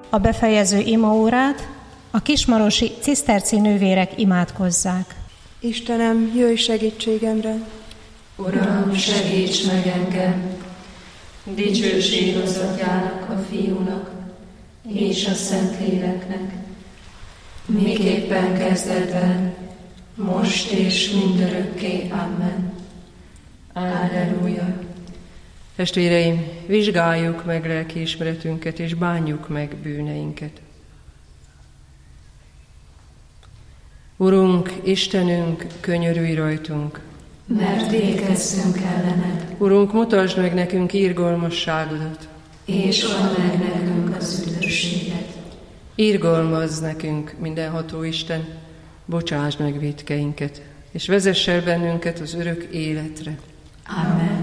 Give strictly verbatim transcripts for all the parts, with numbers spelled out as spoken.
a befejező imaórát a kismarosi ciszterci nővérek imádkozzák. Istenem, jöjj segítségemre! Uram, segíts meg engem! Dicsőség az Atyának, a Fiúnak és a Szentléleknek, miképpen kezdetben, most és mindörökké. Amen. Alleluja. Testvéreim, vizsgáljuk meg lelkiismeretünket, és bánjuk meg bűneinket. Urunk, Istenünk, könyörülj rajtunk, mert végezzünk ellened. Urunk, mutasd meg nekünk irgalmasságodat, és add meg nekünk az üdvösséget. Irgalmazz nekünk, mindenható Isten, bocsásd meg vétkeinket, és vezess el bennünket az örök életre. Amen.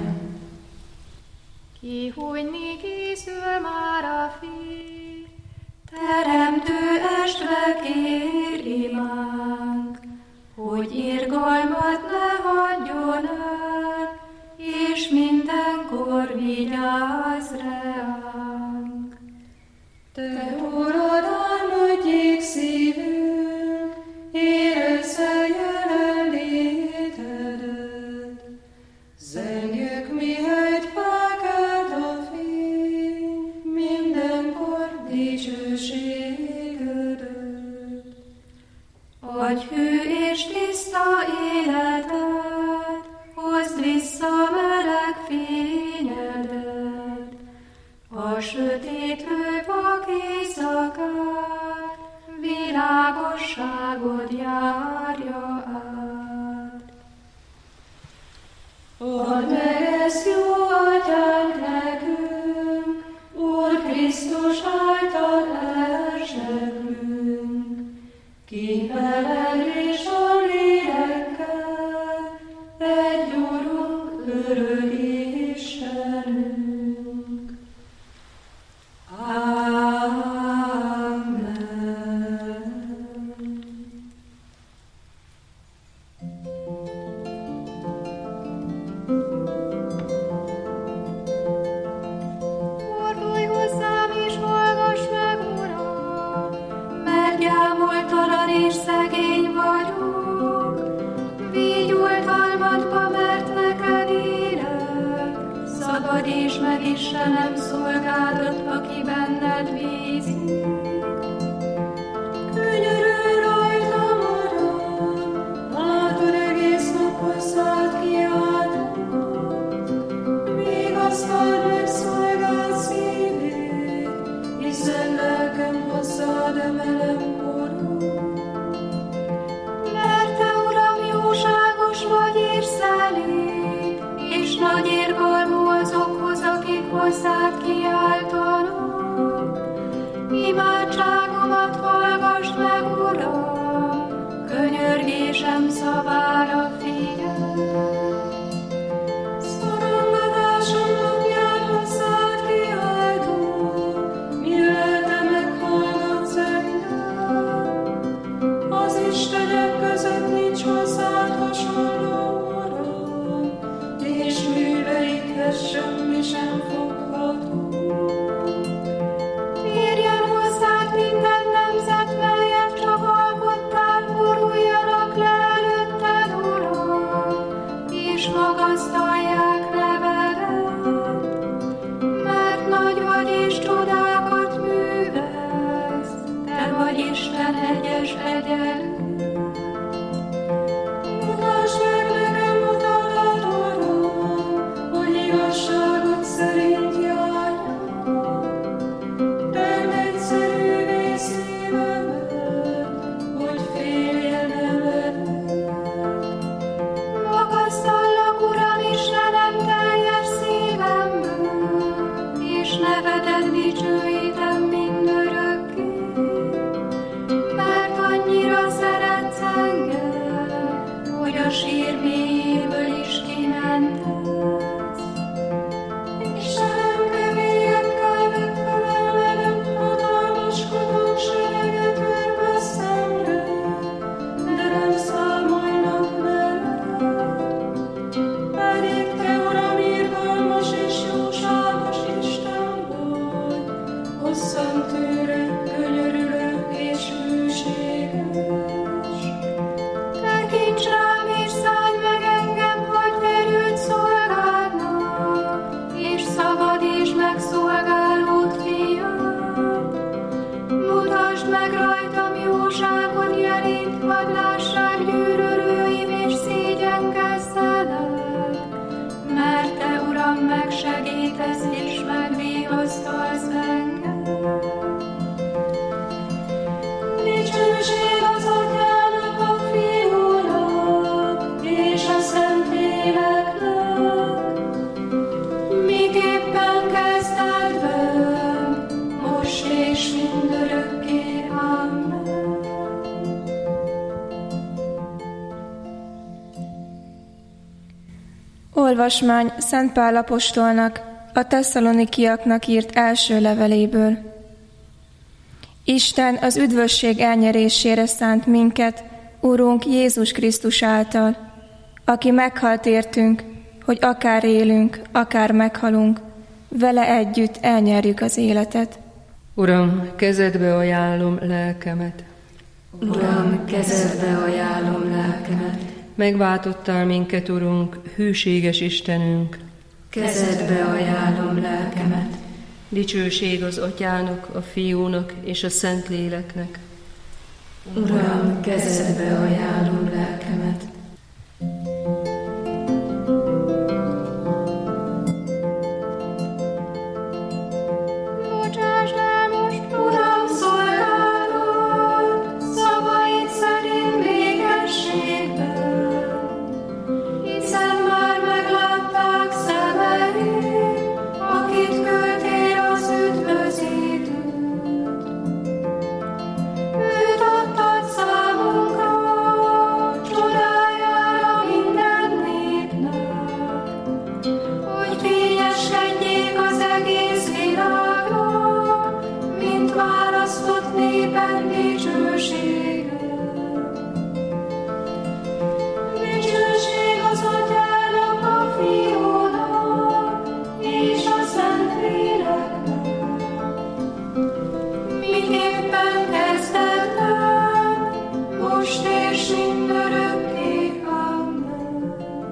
Kihújni készül már a fény, Teremtő estve kér imánk, hogy irgalmat ne hagyjon el, és mindenkor vigyázz ránk. Te, Urad, álmodjék szívünk, érezze jelenlétedet, zengjük, mihelyt felkelt a fény, mindenkor dicsőségedet. Adj hű és tiszta életet, hozd vissza meleg fényedet, a sötétlő vak éjszakát, világosságod járja át. Add meg ezt, jó Atyánk, nekünk, Úr Krisztus által elzseglünk, ki veled és a lélekkel, egy Urunk, örök Istenünk. Amen. fordulj hozzám és hallgass meg, Uram, Mert gyámoltalan és szegény vagyok, vígyultalmatba, mert neked élek. Szabadíts meg, Istenem, szolgádat, aki benned bízik. Könyörülj rajtam, Uram, látod, egész nap hozzád kiáltok. Vigasztald meg szolgád szívét, hiszen lelkem hozzád emelem korú. Mert te, Uram, jóságos vagy és szelíd, és nagy irgalmú azokhoz, akik hozzád kiáltanak. Imádságomat hallgass meg, Uram, könyörgésem szavára figyelj. Szorongatásom napján hozzád kiáltok, mi lelke meghallgatsz engem. Az istenek között nincs hozzád hasonló, Uram, és műveidhez semmi sem fogható. Térjen hozzád minden nemzet, melyet csak alkottál, boruljanak le előtted, Uram, és magasztalják nevedet. Mert nagy vagy és csodákat művelsz, te vagy Isten egyes egyenlő. Mutasd meg nekem utadat, Uram, hogy igazságod szerint járjak. Tedd egyszerűvé szívemet, hogy féljen eledett. Magasztallak, Uram, Istenem, teljes szívemből, és nevedet dicsőítem mindörökké. Mert annyira szeretsz engem, hogy a sír mélyéből is kimentesz. Istenem, keményekkel megfelelnem, hatalmaskodók sereget örve szemre, de nem számolnak veled. Pedig te, Uram, irgalmas és jóságos Isten vagy, hosszan tűrő, Olvasmány Szent Pál apostolnak a tesszalonikiaknak írt első leveléből. Isten az üdvösség elnyerésére szánt minket, Urunk Jézus Krisztus által, aki meghalt értünk, hogy akár élünk, akár meghalunk, vele együtt elnyerjük az életet. Uram, kezedbe ajánlom lelkemet. Uram, kezedbe ajánlom lelkemet. Megváltottál minket, Urunk, hűséges Istenünk. Kezedbe ajánlom lelkemet. Dicsőség az Atyának, a Fiúnak és a Szentléleknek. Uram, kezedbe ajánlom lelkemet. Bocsásd el most, Uram, szolgálod, szavaid szerint végességben, hiszen már meglátták szemeid, akit küldtél az üdvözítőt. Őt adtad számunkra, csodájára minden népnek, hogy fényeskedjék az egész világra, mint választott népen dicsősége. Dicsőség az Atyának, a Fiúnak és a Szentléleknek, miképpen kezdetben, most és mindörökké. Amen.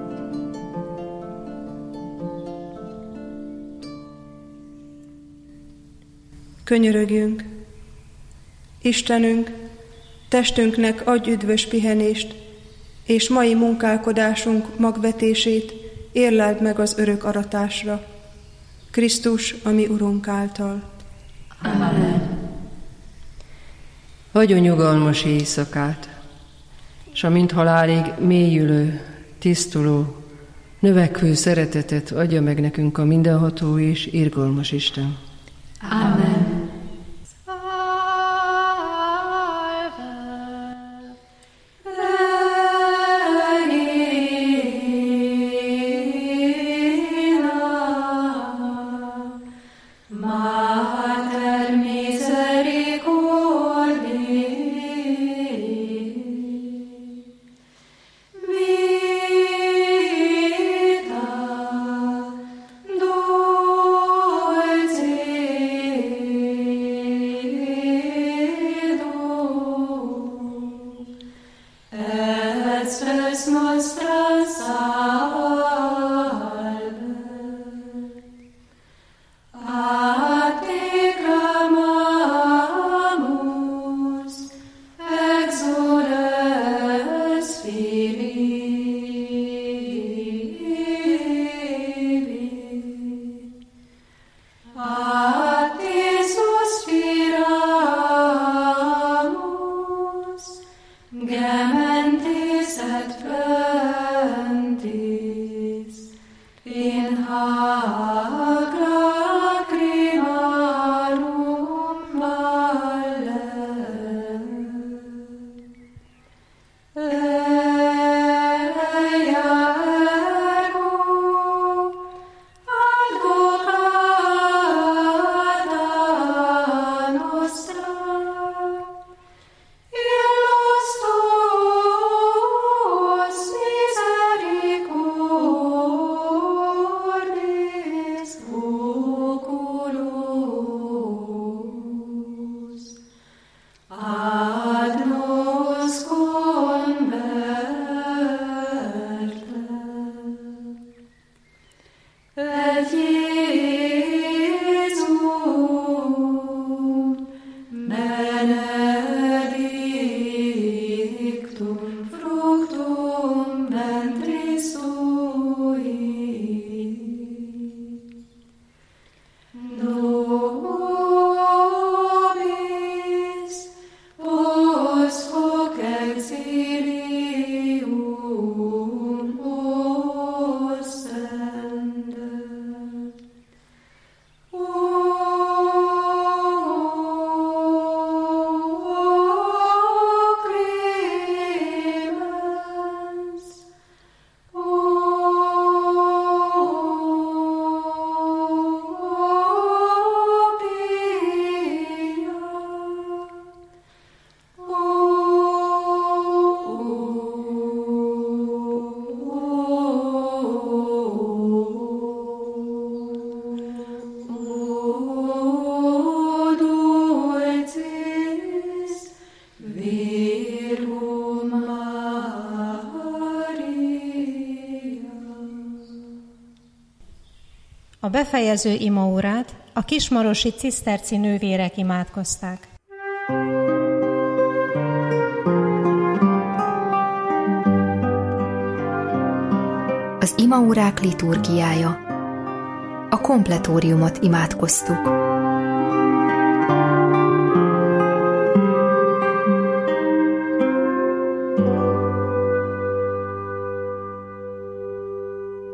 Könyörögjünk. Istenünk, testünknek adj üdvös pihenést, és mai munkálkodásunk magvetését érleld meg az örök aratásra. Krisztus, a mi Urunk által. Amen. Hagyj a nyugalmas éjszakát, s a mint halálig mélyülő, tisztuló, növekvő szeretetet adja meg nekünk a mindenható és irgalmas Isten. Amen. Dulce befejező imaórát a kismarosi ciszterci nővérek imádkozták. Az imaórák liturgiája. A kompletóriumot imádkoztuk.